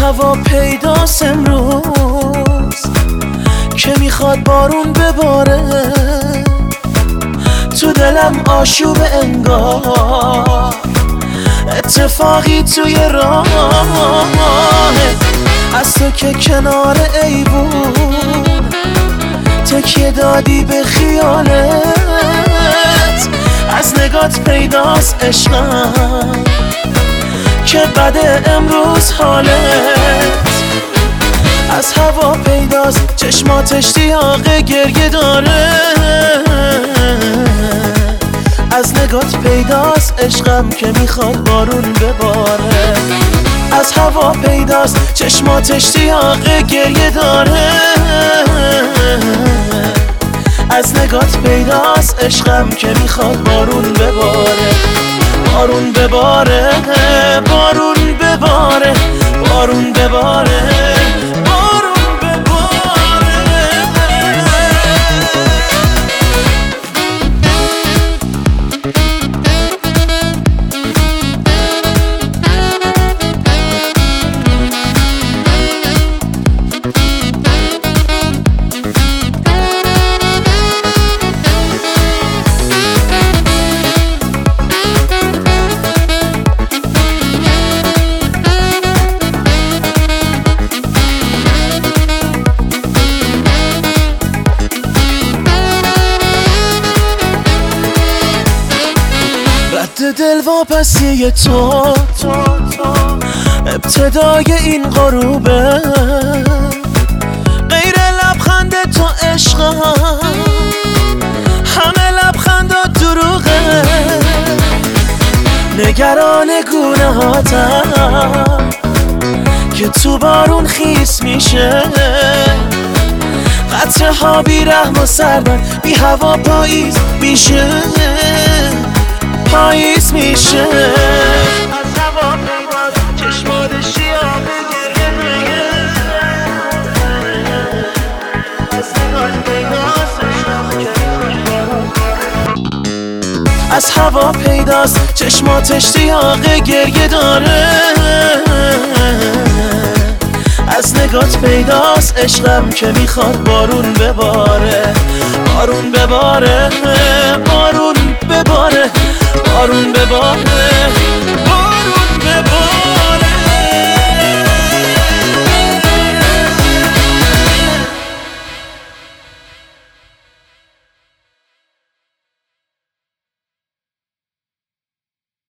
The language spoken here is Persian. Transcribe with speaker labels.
Speaker 1: هوا پیداست امروز که میخواد بارون بباره، تو دلم آشوب انگار اتفاقی توی راه، از تو که کنار ایوون تکیه دادی به خیالت، از نگات پیداست عشقم که بده امروز حالت، از هوا پیداست چشمات اشتیاق گریه داره، از نگات پیداست عشقم که میخواد بارون بباره، از هوا پیداست چشمات اشتیاق گریه داره، از نگات پیداست عشقم که میخواد بارون بباره، بارون بباره، بارون بباره، بارون بباره، بارون بباره. دل واپسی تو ابتدای این غروبه، غیر لبخند تو عشقم همه لبخند و دروغه، نگران گناهاتم که تو بارون خیس میشه، قطره ها بی رحم و سردن بی هوا پاییز میشه، پاییز میشه، از هوا پیداست چشمات اشتیاق گریه میگه، از نگات پیداست عشقم که از هوا پیداست چشمات اشتیاق گریه داره، از نگات پیداست عشقم که میخواد بارون بباره، بارون بباره، بارون بباره، بارون بباره، بارون بباره.